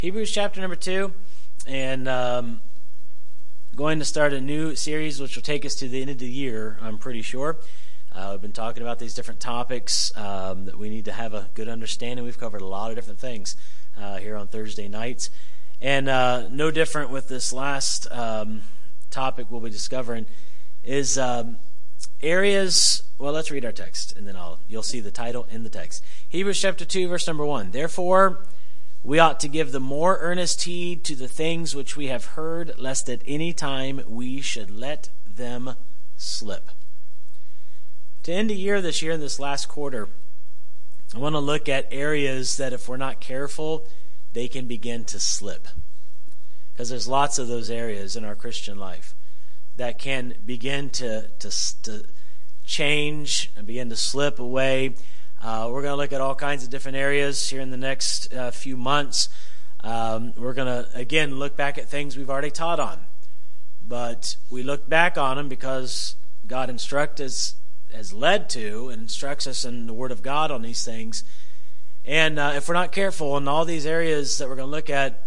Hebrews chapter number 2, and going to start a new series which will take us to the end of the year, I'm pretty sure. We've been talking about these different topics that we need to have a good understanding. We've covered a lot of different things here on Thursday nights. And no different with this last topic we'll be discovering is areas. Well, let's read our text, and then you'll see the title in the text. Hebrews chapter 2, verse number 1. Therefore, we ought to give the more earnest heed to the things which we have heard, lest at any time we should let them slip. To end the year this year, in this last quarter, I want to look at areas that if we're not careful, they can begin to slip. Because there's lots of those areas in our Christian life that can begin to change and begin to slip away. We're going to look at all kinds of different areas here in the next few months. We're going to, again, look back at things we've already taught on. But we look back on them because God has led to and instructs us in the Word of God on these things. And if we're not careful in all these areas that we're going to look at,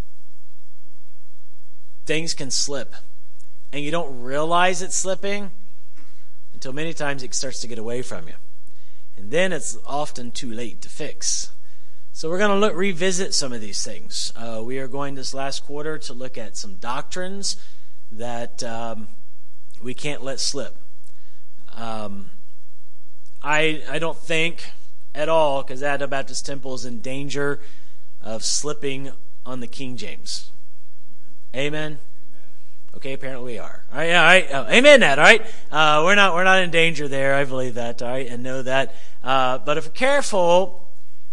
things can slip. And you don't realize it's slipping until many times it starts to get away from you. And then it's often too late to fix. So we're going to revisit some of these things. We are going this last quarter to look at some doctrines that we can't let slip. I don't think at all, because the Adventist Baptist Temple is in danger of slipping on the King James. Amen? Okay, apparently we are. All right, all right. Oh, amen that, all right? We're not in danger there. I believe that, all right, and know that. But if we're careful,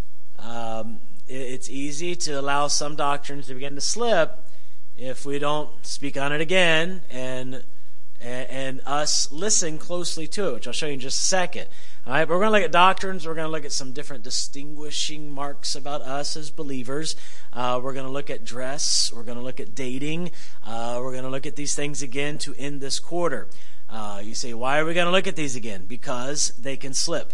it's easy to allow some doctrines to begin to slip if we don't speak on it again and us listen closely to it, which I'll show you in just a second. All right, but we're going to look at doctrines. We're going to look at some different distinguishing marks about us as believers. We're going to look at dress. We're going to look at dating. We're going to look at these things again to end this quarter. You say, why are we going to look at these again? Because they can slip.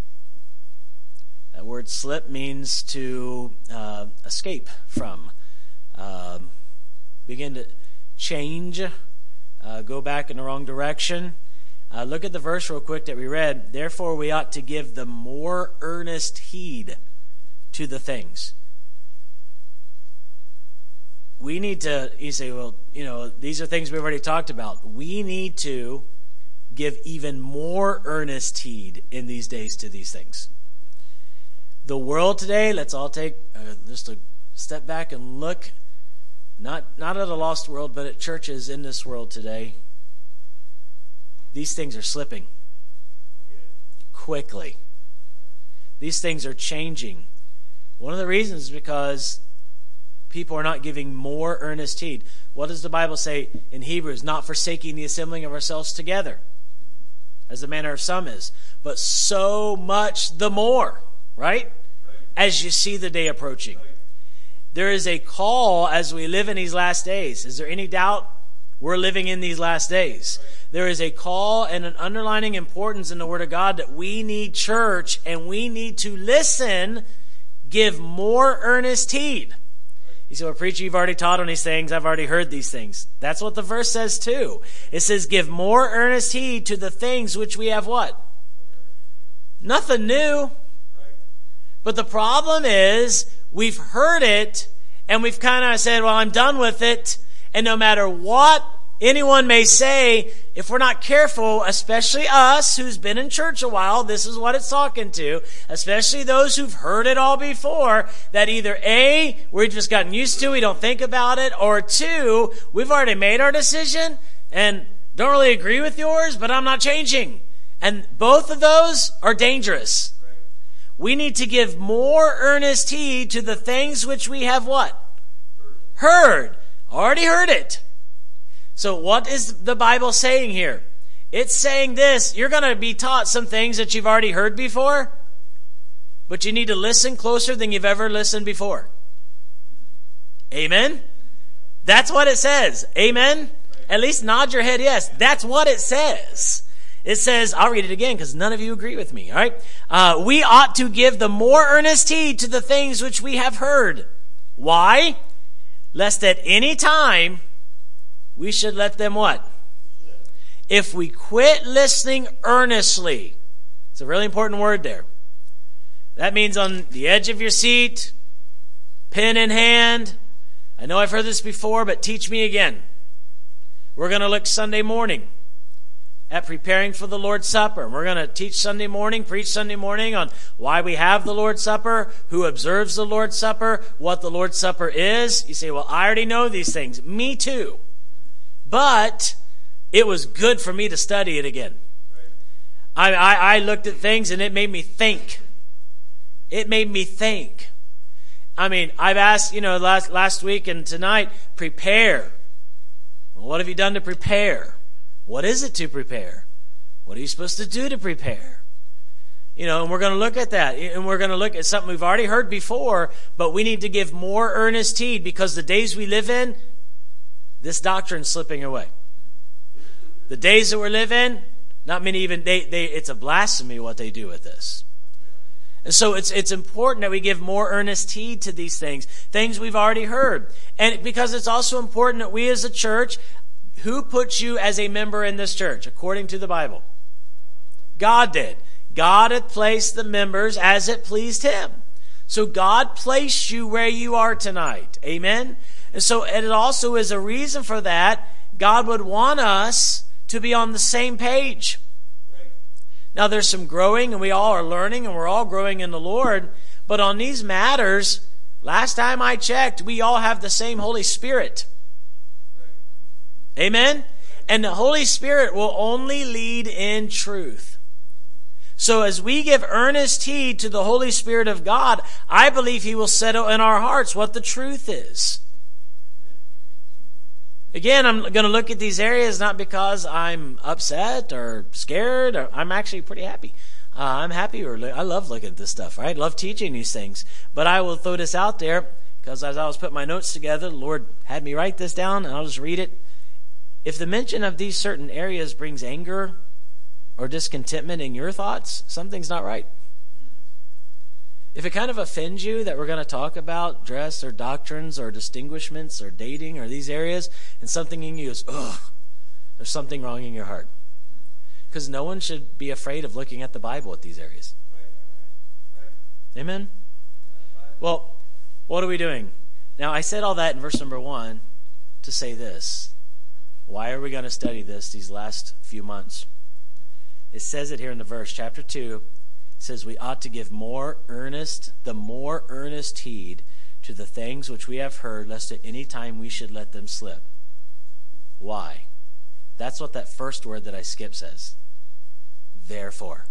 That word slip means to escape from, begin to change, go back in the wrong direction. Look at the verse real quick that we read. Therefore, we ought to give the more earnest heed to the things. We need to, you say, well, these are things we've already talked about. We need to give even more earnest heed in these days to these things. The world today, let's all take just a step back and look, not at a lost world, but at churches in this world today. These things are slipping quickly. These things are changing. One of the reasons is because people are not giving more earnest heed. What does the Bible say in Hebrews? Not forsaking the assembling of ourselves together, as the manner of some is, but so much the more, right? As you see the day approaching. There is a call as we live in these last days. Is there any doubt we're living in these last days? There is a call and an underlining importance in the Word of God that we need church and we need to listen, give more earnest heed. You say, well, preacher, you've already taught on these things. I've already heard these things. That's what the verse says too. It says, give more earnest heed to the things which we have what? Nothing new. But the problem is we've heard it and we've kind of said, well, I'm done with it. And no matter what anyone may say, if we're not careful, especially us who's been in church a while, this is what it's talking to, especially those who've heard it all before, that either A, we've just gotten used to, we don't think about it, or two, we've already made our decision and don't really agree with yours, but I'm not changing. And both of those are dangerous. We need to give more earnest heed to the things which we have what? Heard. Already heard it. So what is the Bible saying here? It's saying this: you're going to be taught some things that you've already heard before, but you need to listen closer than you've ever listened before. Amen? That's what it says. Amen? At least nod your head yes. That's what it says. It says, I'll read it again because none of you agree with me, all right? We ought to give the more earnest heed to the things which we have heard. Why? Lest at any time we should let them what? If we quit listening earnestly. It's a really important word there. That means on the edge of your seat, pen in hand. I know I've heard this before, but teach me again. We're going to look Sunday morning at preparing for the Lord's Supper. We're going to teach Sunday morning, preach Sunday morning on why we have the Lord's Supper, who observes the Lord's Supper, what the Lord's Supper is. You say, well, I already know these things. Me too. But it was good for me to study it again. I looked at things and it made me think. It made me think. I mean, I've asked, last week and tonight, prepare. Well, what have you done to prepare? What is it to prepare? What are you supposed to do to prepare? And we're going to look at that. And we're going to look at something we've already heard before, but we need to give more earnest heed because the days we live in, this doctrine's slipping away. The days that we live in, not many even, it's a blasphemy what they do with this. And so it's important that we give more earnest heed to these things we've already heard. And because it's also important that we as a church, who puts you as a member in this church, according to the Bible? God did. God had placed the members as it pleased Him. So God placed you where you are tonight. Amen? And so it also is a reason for that. God would want us to be on the same page. Now, there's some growing, and we all are learning, and we're all growing in the Lord. But on these matters, last time I checked, we all have the same Holy Spirit. Amen? And the Holy Spirit will only lead in truth. So as we give earnest heed to the Holy Spirit of God, I believe He will settle in our hearts what the truth is. Again, I'm going to look at these areas not because I'm upset or scared. I'm actually pretty happy. I'm happy. I love looking at this stuff, right? I love teaching these things. But I will throw this out there because as I was putting my notes together, the Lord had me write this down, and I'll just read it. If the mention of these certain areas brings anger or discontentment in your thoughts, something's not right. If it kind of offends you that we're going to talk about dress or doctrines or distinguishments or dating or these areas, and something in you goes, ugh, there's something wrong in your heart. Because no one should be afraid of looking at the Bible at these areas. Right. Amen? Well, what are we doing? Now, I said all that in verse number 1 to say this. Why are we going to study this these last few months? It says it here in the verse, chapter 2. It says we ought to give the more earnest heed to the things which we have heard, lest at any time we should let them slip. Why? That's what that first word that I skipped says. Therefore.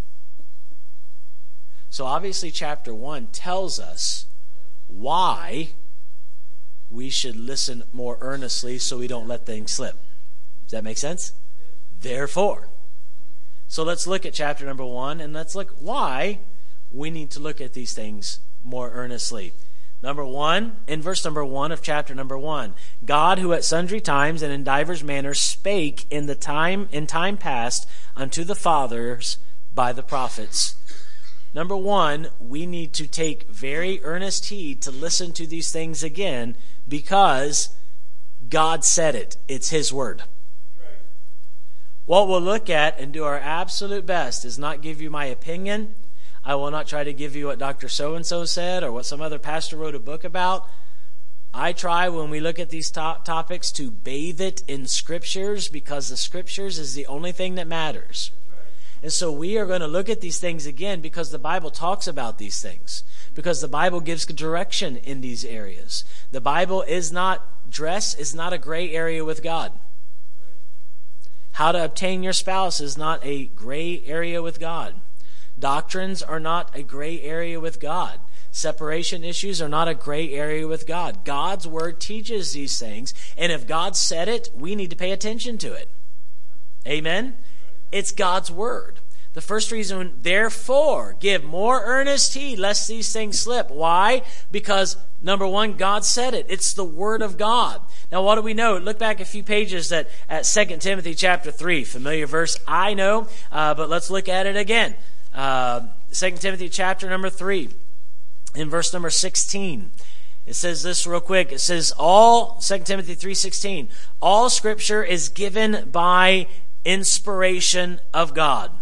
So obviously chapter 1 tells us why we should listen more earnestly so we don't let things slip. Does that make sense? Therefore. So let's look at chapter number 1, and let's look why we need to look at these things more earnestly. Number 1, in verse number 1 of chapter number 1, God, who at sundry times and in divers manners spake in time past unto the fathers by the prophets. Number 1, we need to take very earnest heed to listen to these things again because God said it. It's His word. What we'll look at and do our absolute best is not give you my opinion. I will not try to give you what Dr. So-and-so said or what some other pastor wrote a book about. I try when we look at these topics to bathe it in Scriptures because the Scriptures is the only thing that matters. And so we are going to look at these things again because the Bible talks about these things. Because the Bible gives direction in these areas. The Bible dress is not a gray area with God. How to obtain your spouse is not a gray area with God. Doctrines are not a gray area with God. Separation issues are not a gray area with God. God's word teaches these things, and if God said it, we need to pay attention to it. Amen? It's God's word. The first reason, therefore, give more earnest heed lest these things slip. Why? Because, number 1, God said it. It's the word of God. Now, what do we know? Look back a few pages at 2 Timothy chapter 3. Familiar verse, I know, but let's look at it again. 2 Timothy chapter number 3, in verse number 16. It says this real quick. It says 2 Timothy 3:16, all Scripture is given by inspiration of God.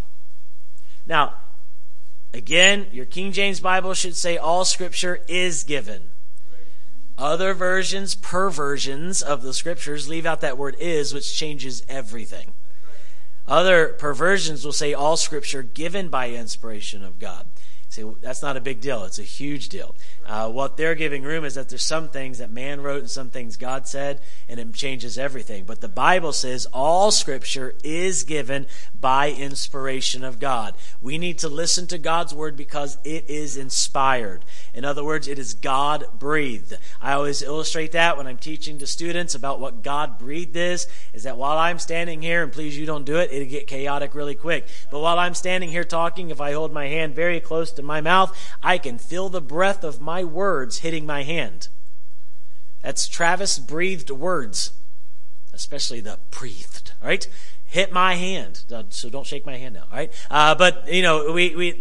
Now, again, your King James Bible should say all Scripture is given. Other versions, perversions of the Scriptures, leave out that word is, which changes everything. Other perversions will say all Scripture given by inspiration of God. See, that's not a big deal. It's a huge deal. What they're giving room is that there's some things that man wrote and some things God said, and it changes everything. But the Bible says all Scripture is given by inspiration of God. We need to listen to God's Word because it is inspired. In other words, it is God-breathed. I always illustrate that when I'm teaching to students about what God-breathed is that while I'm standing here, and please you don't do it, it'll get chaotic really quick. But while I'm standing here talking, if I hold my hand very close to my mouth, I can feel the breath of my words hitting my hand. That's Travis breathed words, especially the breathed, all right? Hit my hand. So don't shake my hand now, all right? But, you know,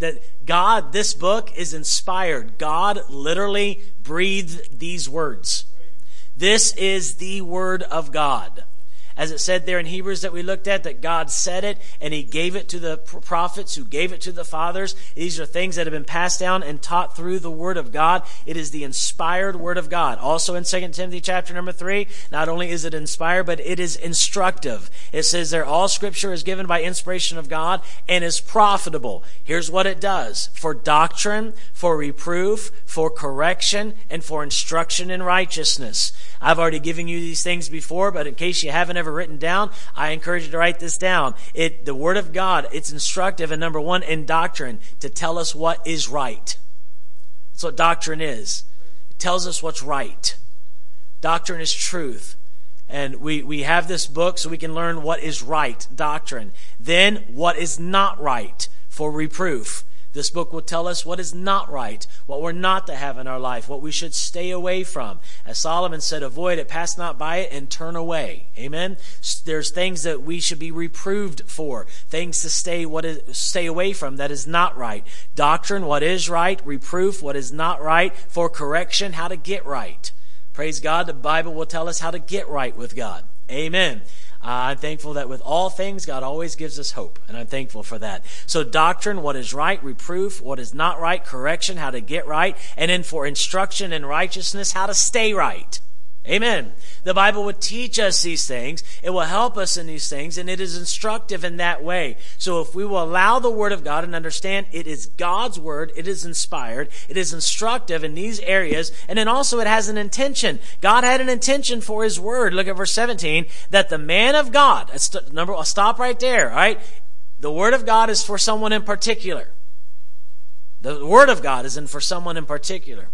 God, this book is inspired. God literally breathed these words. This is the Word of God. As it said there in Hebrews that we looked at, that God said it and He gave it to the prophets who gave it to the fathers. These are things that have been passed down and taught through the Word of God. It is the inspired Word of God. Also in 2 Timothy chapter number 3, not only is it inspired, but it is instructive. It says there, all Scripture is given by inspiration of God and is profitable. Here's what it does. For doctrine, for reproof, for correction, and for instruction in righteousness. I've already given you these things before, but in case you haven't ever written down, I encourage you to write this down. The Word of God, it's instructive, and number one, in doctrine, to tell us what is right. That's what doctrine is. It tells us what's right. Doctrine is truth. And we have this book so we can learn what is right, doctrine. Then, what is not right, for reproof. This book will tell us what is not right, what we're not to have in our life, what we should stay away from. As Solomon said, avoid it, pass not by it, and turn away. Amen? There's things that we should be reproved for, things to stay away from that is not right. Doctrine, what is right, reproof, what is not right, for correction, how to get right. Praise God, the Bible will tell us how to get right with God. Amen. I'm thankful that with all things, God always gives us hope, and I'm thankful for that. So doctrine, what is right, reproof, what is not right, correction, how to get right, and then for instruction in righteousness, how to stay right. Amen. The Bible would teach us these things. It will help us in these things, and it is instructive in that way. So if we will allow the Word of God and understand it is God's Word, it is inspired, it is instructive in these areas, and then also it has an intention. God had an intention for His Word. Look at verse 17, that the man of God, I'll stop right there, all right? The Word of God is for someone in particular. The Word of God is for someone in particular.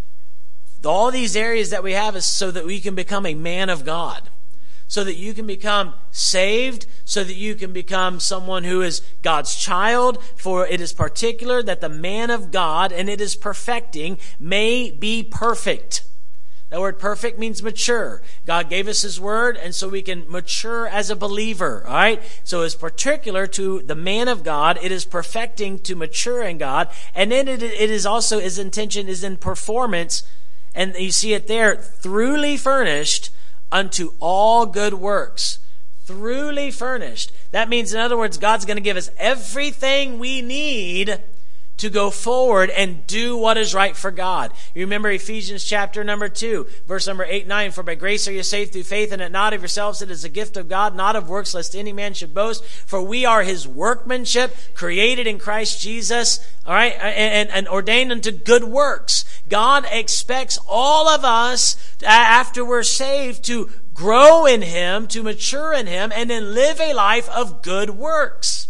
All these areas that we have is so that we can become a man of God, so that you can become saved, so that you can become someone who is God's child, for it is particular that the man of God, and it is perfecting, may be perfect. That word perfect means mature. God gave us His Word, and so we can mature as a believer, all right? So it's particular to the man of God. It is perfecting to mature in God, and then it is also, His intention is in performance. And you see it there, throughly furnished unto all good works. Throughly furnished. That means, in other words, God's going to give us everything we need to go forward and do what is right for God. You remember Ephesians chapter number 2, verse number 8 and 9. For by grace are you saved through faith, and it not of yourselves, it is a gift of God, not of works, lest any man should boast. For we are His workmanship, created in Christ Jesus, all right, and ordained unto good works. God expects all of us, after we're saved, to grow in Him, to mature in Him, and then live a life of good works.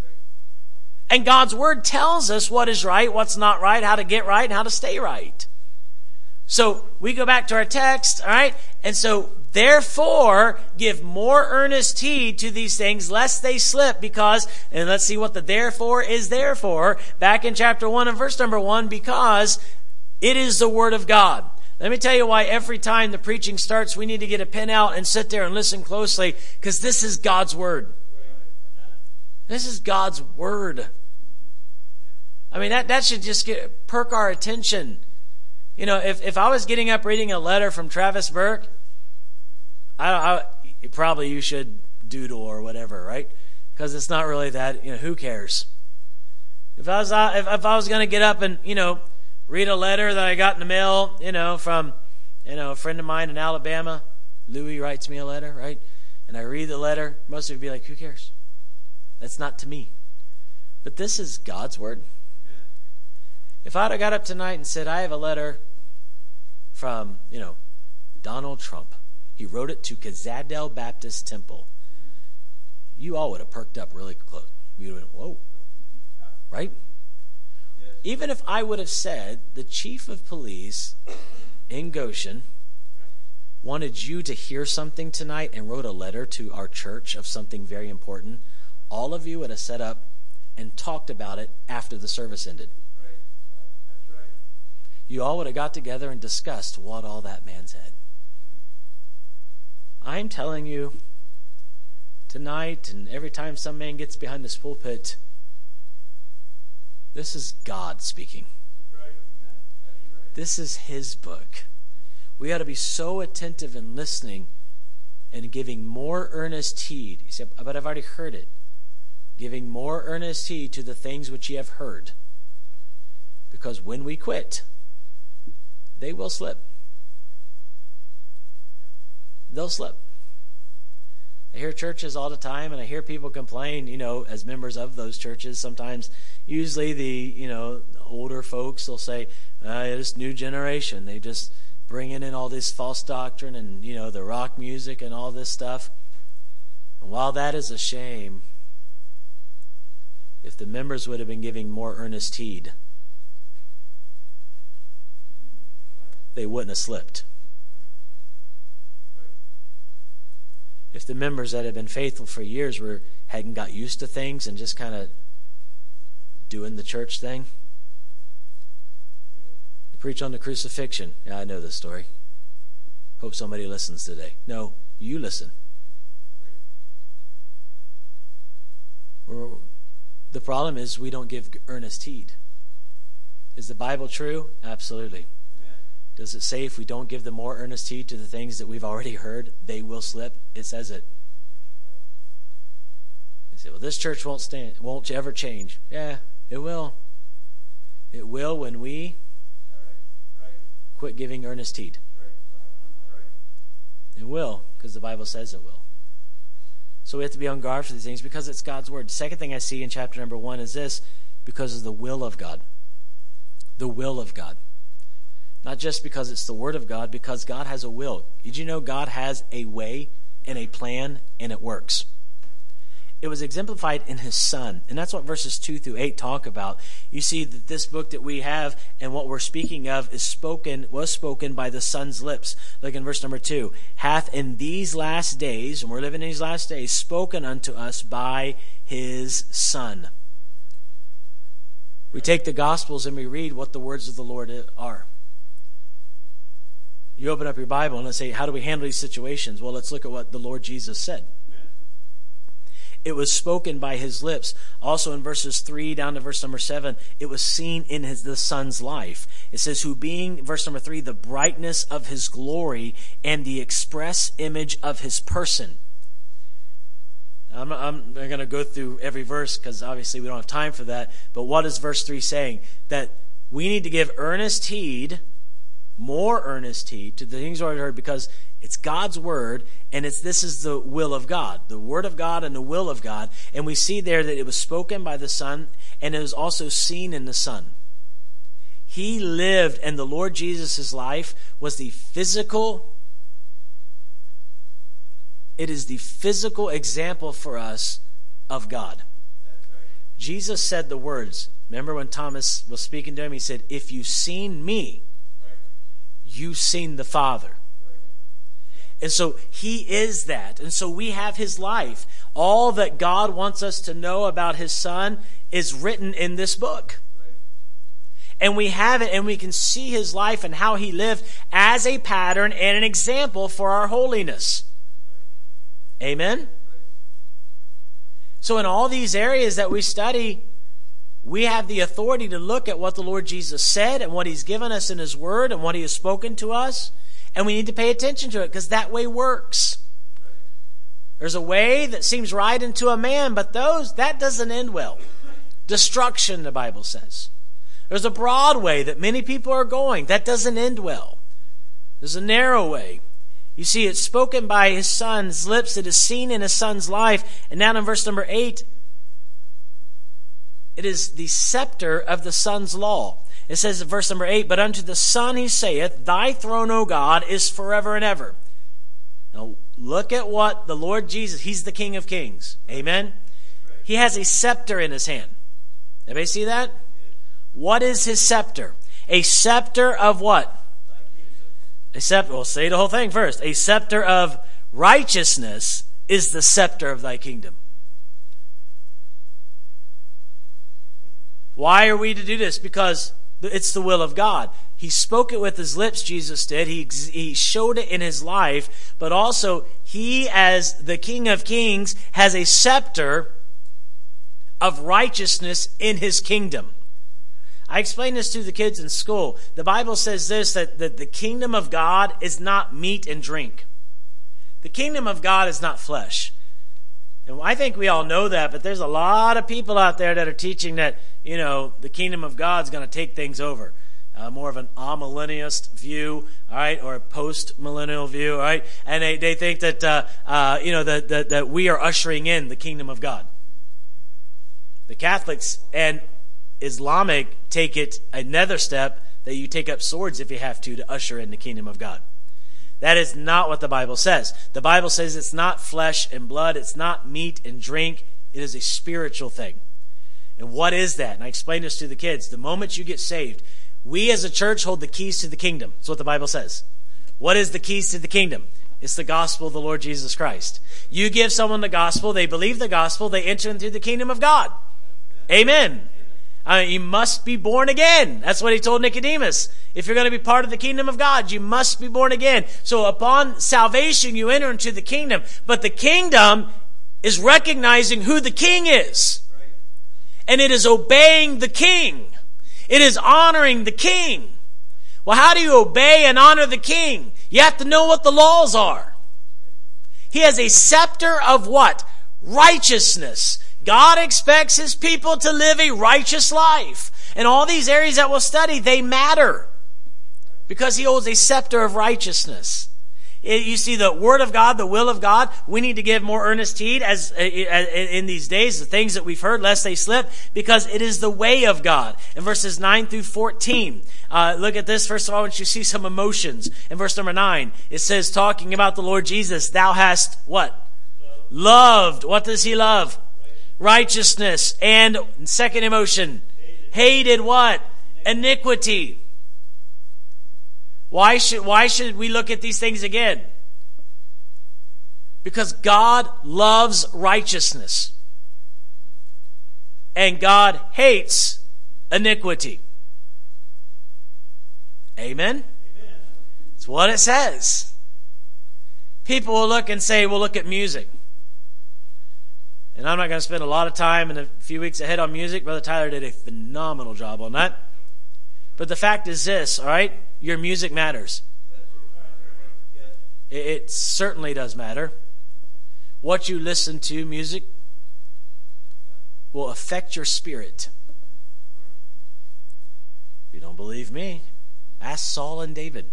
And God's Word tells us what is right, what's not right, how to get right, and how to stay right. So we go back to our text, all right? And so, therefore, give more earnest heed to these things, lest they slip, because, and let's see what the therefore is there for. Back in chapter 1 and verse number 1, because it is the Word of God. Let me tell you why every time the preaching starts, we need to get a pen out and sit there and listen closely, because this is God's Word. This is God's Word. I mean, that should just perk our attention. You know, if I was getting up reading a letter from Travis Burke, probably you should doodle or whatever, right? Because it's not really that, who cares? If I was going to get up and, read a letter that I got in the mail, from, a friend of mine in Alabama, Louis writes me a letter, right? And I read the letter, most of you would be like, who cares? That's not to me. But this is God's word. If I'd have got up tonight and said, I have a letter from, Donald Trump. He wrote it to Kazadel Baptist Temple. You all would have perked up really close. You would have been, whoa. Right? Yes. Even if I would have said the chief of police in Goshen wanted you to hear something tonight and wrote a letter to our church of something very important, all of you would have set up and talked about it after the service ended. Right. That's right. You all would have got together and discussed what all that man said. I'm telling you, tonight and every time some man gets behind this pulpit, this is God speaking. Right. Right. This is his book. We ought to be so attentive and listening and giving more earnest heed. He said, but I've already heard it. Giving more earnest heed to the things which ye have heard. Because when we quit, they will slip. They'll slip. I hear churches all the time, and I hear people complain, as members of those churches. Sometimes, usually the, older folks will say, this new generation, they just bringing in all this false doctrine and, the rock music and all this stuff. And while that is a shame, if the members would have been giving more earnest heed, they wouldn't have slipped. If the members that have been faithful for years hadn't got used to things and just kind of doing the church thing. I preach on the crucifixion. Yeah, I know this story. Hope somebody listens today. No, you listen. The problem is we don't give earnest heed. Is the Bible true? Absolutely. Does it say if we don't give the more earnest heed to the things that we've already heard, they will slip? It says it. You say, well, this church won't ever change. Yeah, it will. It will when we quit giving earnest heed. It will, because the Bible says it will. So we have to be on guard for these things because it's God's word. The second thing I see in chapter number 1 is this, because of the will of God. The will of God. Not just because it's the word of God, because God has a will. Did you know God has a way and a plan, and it works? It was exemplified in his Son. And that's what verses 2 through 8 talk about. You see that this book that we have and what we're speaking of was spoken by the Son's lips. Look in verse number 2. Hath in these last days, and we're living in these last days, spoken unto us by his Son. We take the Gospels and we read what the words of the Lord are. You open up your Bible and let's say, how do we handle these situations? Well, let's look at what the Lord Jesus said. Amen. It was spoken by his lips. Also in verses 3 down to verse number 7, it was seen in the Son's life. It says, who being, verse number 3, the brightness of his glory and the express image of his person. I'm going to go through every verse because obviously we don't have time for that. But what is verse 3 saying? That we need to give earnest heed, more earnest heed to the things already heard, because it's God's word, and this is the will of God, the word of God and the will of God. And we see there that it was spoken by the Son, and it was also seen in the Son. He lived, and the Lord Jesus' life was the physical. It is the physical example for us of God. That's right. Jesus said the words. Remember when Thomas was speaking to him, he said, if you've seen me, you've seen the Father. And so he is that. And so we have his life. All that God wants us to know about his Son is written in this book. And we have it, and we can see his life and how he lived as a pattern and an example for our holiness. Amen? So in all these areas that we study, We have the authority to look at what the Lord Jesus said and what he's given us in his word and what he has spoken to us. And we need to pay attention to it because that way works. There's a way that seems right unto a man, but that doesn't end well. Destruction, the Bible says. There's a broad way that many people are going. That doesn't end well. There's a narrow way. You see, it's spoken by his son's lips. It is seen in his son's life. And now in verse number 8, it is the scepter of the son's law. It says in verse number 8, but unto the Son he saith, thy throne, O God, is forever and ever. Now, look at what the Lord Jesus, he's the King of Kings. Amen? He has a scepter in his hand. Everybody see that? What is his scepter? A scepter of what? A scepter, well, say the whole thing first. A scepter of righteousness is the scepter of thy kingdom. Why are we to do this? Because it's the will of God. He spoke it with his lips, Jesus did. He showed it in his life. But also, he, as the King of Kings, has a scepter of righteousness in his kingdom. I explained this to the kids in school. The Bible says this, that the kingdom of God is not meat and drink. The kingdom of God is not flesh. And I think we all know that, but there's a lot of people out there that are teaching that, the kingdom of God is going to take things over. More of an amillennialist view, all right, or a post-millennial view, all right? And they think that, that we are ushering in the kingdom of God. The Catholics and Islamic take it another step, that you take up swords if you have to usher in the kingdom of God. That is not what the Bible says. The Bible says it's not flesh and blood. It's not meat and drink. It is a spiritual thing. And what is that? And I explained this to the kids. The moment you get saved, we as a church hold the keys to the kingdom. That's what the Bible says. What is the keys to the kingdom? It's the gospel of the Lord Jesus Christ. You give someone the gospel, they believe the gospel, they enter into the kingdom of God. Amen. You must be born again. That's what he told Nicodemus. If you're going to be part of the kingdom of God, you must be born again. So upon salvation, you enter into the kingdom. But the kingdom is recognizing who the king is. And it is obeying the king. It is honoring the king. Well, how do you obey and honor the king? You have to know what the laws are. He has a scepter of what? Righteousness. God expects his people to live a righteous life. And all these areas that we'll study, they matter. Because he holds a scepter of righteousness. You see, the word of God, the will of God, we need to give more earnest heed as in these days, the things that we've heard, lest they slip, because it is the way of God. In verses 9 through 14, look at this. First of all, I want you to see some emotions. In verse number 9, it says, talking about the Lord Jesus, thou hast what? Loved. What does he love? Righteousness. And second emotion, hated what? Iniquity. Why should we look at these things again? Because God loves righteousness. And God hates iniquity. Amen? That's what it says. People will look and say, well, look at music. And I'm not going to spend a lot of time in a few weeks ahead on music. Brother Tyler did a phenomenal job on that. But the fact is this, all right? Your music matters. It certainly does matter. What you listen to, music, will affect your spirit. If you don't believe me, ask Saul and David.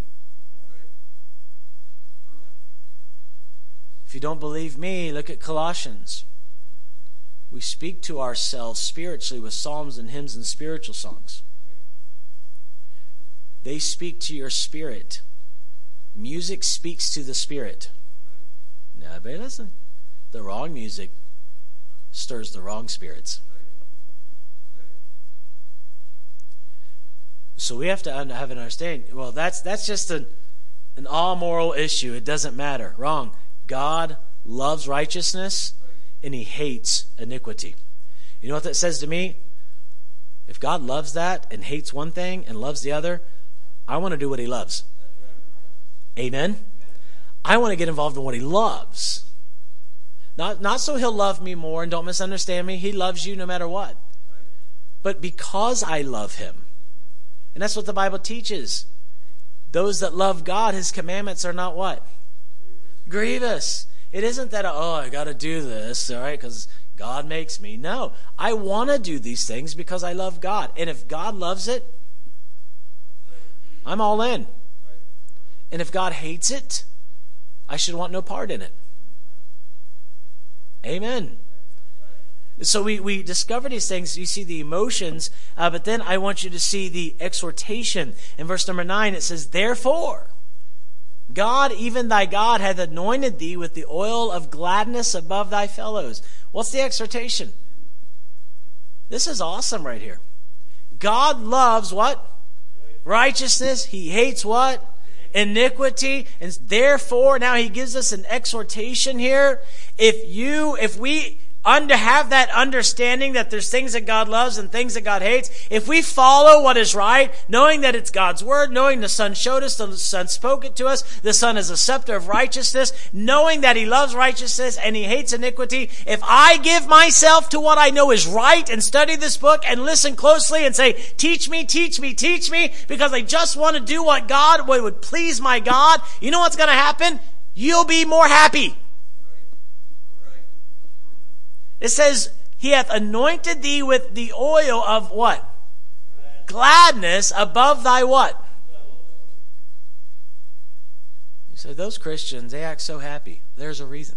If you don't believe me, look at Colossians. We speak to ourselves spiritually with psalms and hymns and spiritual songs. They speak to your spirit. Music speaks to the spirit. Now, everybody listen. The wrong music stirs the wrong spirits. So we have to have an understanding. Well, that's just an all-moral issue. It doesn't matter. Wrong. God loves righteousness and he hates iniquity. You know what that says to me? If God loves that and hates one thing and loves the other, I want to do what he loves. Amen? I want to get involved in what he loves. Not so he'll love me more, and don't misunderstand me. He loves you no matter what. but because I love him. And that's what the Bible teaches. Those that love God, his commandments are not what? Grievous. It isn't that, I got to do this, all right, because God makes me. No, I want to do these things because I love God. And if God loves it, I'm all in. And if God hates it, I should want no part in it. Amen. So we discover these things. You see the emotions, but then I want you to see the exhortation. In verse number 9, it says, therefore, God, even thy God, hath anointed thee with the oil of gladness above thy fellows. What's the exhortation? This is awesome right here. God loves what? Righteousness. He hates what? Iniquity. And therefore, now he gives us an exhortation here. If we have that understanding that there's things that God loves and things that God hates, if we follow what is right, knowing that it's God's word, knowing the Son showed us, the Son spoke it to us, the Son is a scepter of righteousness, knowing that he loves righteousness and he hates iniquity, if I give myself to what I know is right and study this book and listen closely and say, teach me, teach me, teach me, because I just want to do what would please my God, you know what's going to happen? You'll be more happy. It says, he hath anointed thee with the oil of what? Gladness above thy what? You say, those Christians, they act so happy. There's a reason.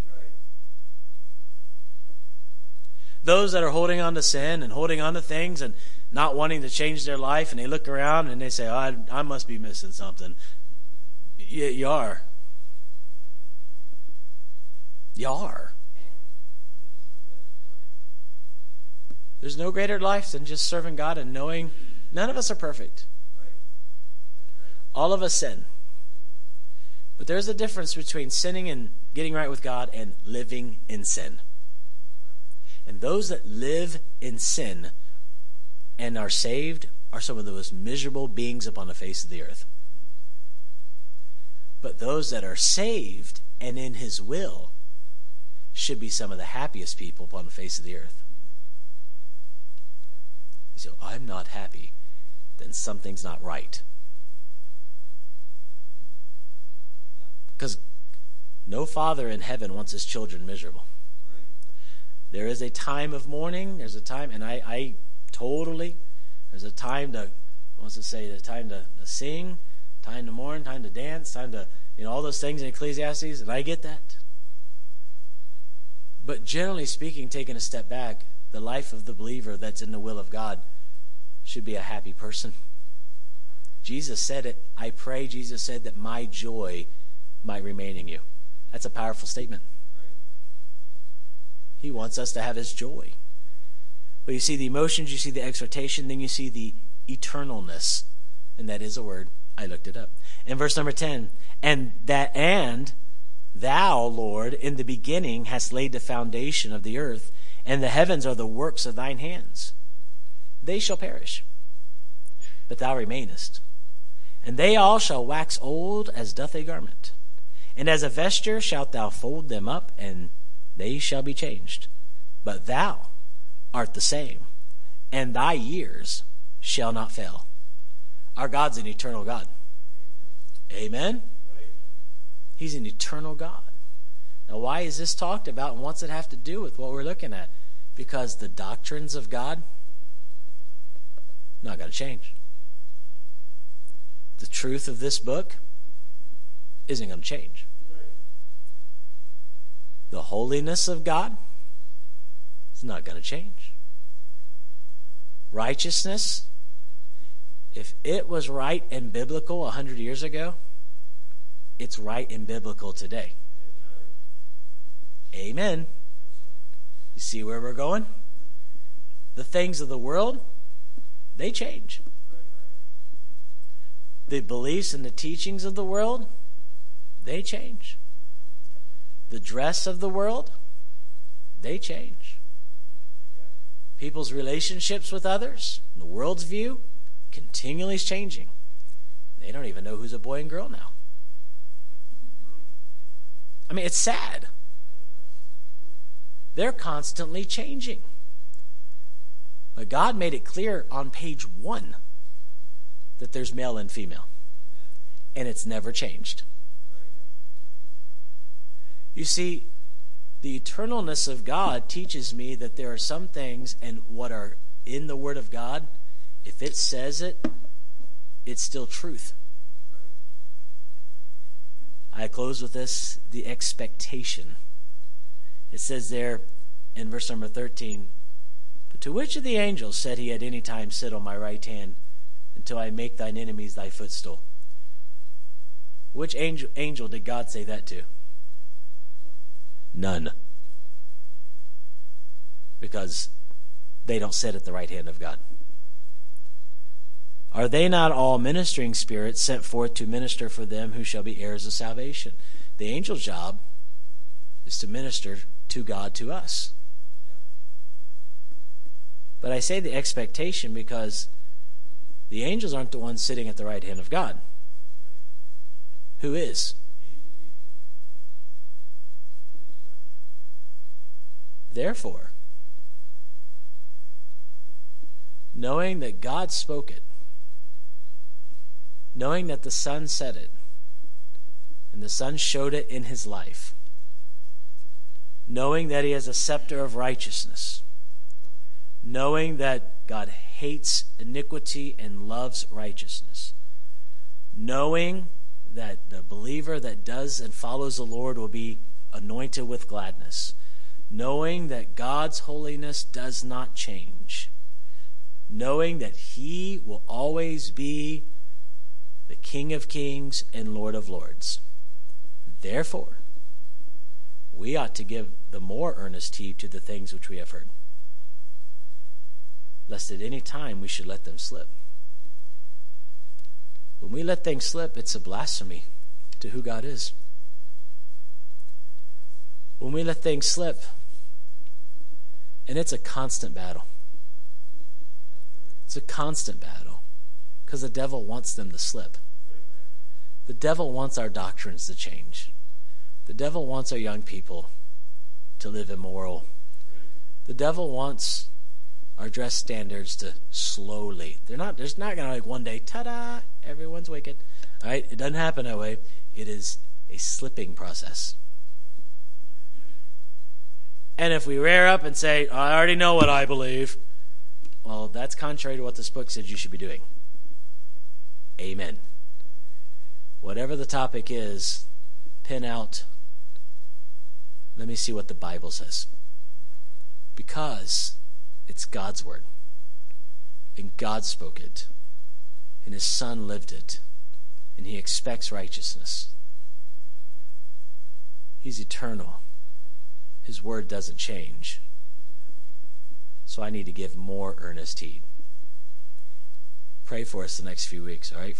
Those that are holding on to sin and holding on to things and not wanting to change their life, and they look around and they say, I must be missing something. You are. You are. There's no greater life than just serving God and knowing none of us are perfect. All of us sin. But there's a difference between sinning and getting right with God and living in sin. And those that live in sin and are saved are some of the most miserable beings upon the face of the earth. But those that are saved and in his will should be some of the happiest people upon the face of the earth. So I'm not happy, then something's not right. Because no father in heaven wants his children miserable. There is a time of mourning, there's a time, and I totally, there's a time to, the time to sing, time to mourn, time to dance, time to, all those things in Ecclesiastes, and I get that. But generally speaking, taking a step back, the life of the believer that's in the will of God should be a happy person. Jesus said it. I pray, Jesus said, that my joy might remain in you. That's a powerful statement. He wants us to have his joy. But you see the emotions, you see the exhortation, then you see the eternalness. And that is a word. I looked it up. In verse number 10, and thou, Lord, in the beginning hast laid the foundation of the earth, and the heavens are the works of thine hands. They shall perish, but thou remainest. And they all shall wax old as doth a garment. And as a vesture shalt thou fold them up, and they shall be changed. But thou art the same, and thy years shall not fail. Our God's an eternal God. Amen? He's an eternal God. Now, why is this talked about, and what's it have to do with what we're looking at? Because the doctrines of God not going to change. The truth of this book isn't going to change. The holiness of God is not going to change. Righteousness, if it was right and biblical 100 years ago, it's right and biblical today. Amen. You see where we're going? The things of the world, they change. The beliefs and the teachings of the world, they change. The dress of the world, they change. People's relationships with others, the world's view, continually is changing. They don't even know who's a boy and girl now. I mean, it's sad. They're constantly changing. But God made it clear on page 1 that there's male and female. And it's never changed. You see, the eternalness of God teaches me that there are some things, and what are in the Word of God, if it says it, it's still truth. I close with this, the expectation. It says there in verse number 13, "But to which of the angels said he at any time, sit on my right hand until I make thine enemies thy footstool?" Which angel did God say that to? None. Because they don't sit at the right hand of God. Are they not all ministering spirits sent forth to minister for them who shall be heirs of salvation? The angel's job is to minister to God to us. But I say the expectation because the angels aren't the ones sitting at the right hand of God. Who is? Therefore, knowing that God spoke it, knowing that the Son said it, and the Son showed it in his life, knowing that he has a scepter of righteousness, knowing that God hates iniquity and loves righteousness, knowing that the believer that does and follows the Lord will be anointed with gladness, knowing that God's holiness does not change, knowing that he will always be the King of kings and Lord of lords. Therefore, we ought to give the more earnest heed to the things which we have heard, lest at any time we should let them slip. When we let things slip, it's a blasphemy to who God is. When we let things slip, and it's a constant battle. It's a constant battle because the devil wants them to slip. The devil wants our doctrines to change. The devil wants our young people to live immoral. The devil wants our dress standards to slowly. There's not going to like one day, ta-da, everyone's wicked. All right, it doesn't happen that way. It is a slipping process. And if we rear up and say, I already know what I believe, well, that's contrary to what this book says you should be doing. Amen. Whatever the topic is, pin out, let me see what the Bible says. Because it's God's word. And God spoke it. And his Son lived it. And he expects righteousness. He's eternal. His word doesn't change. So I need to give more earnest heed. Pray for us the next few weeks, all right?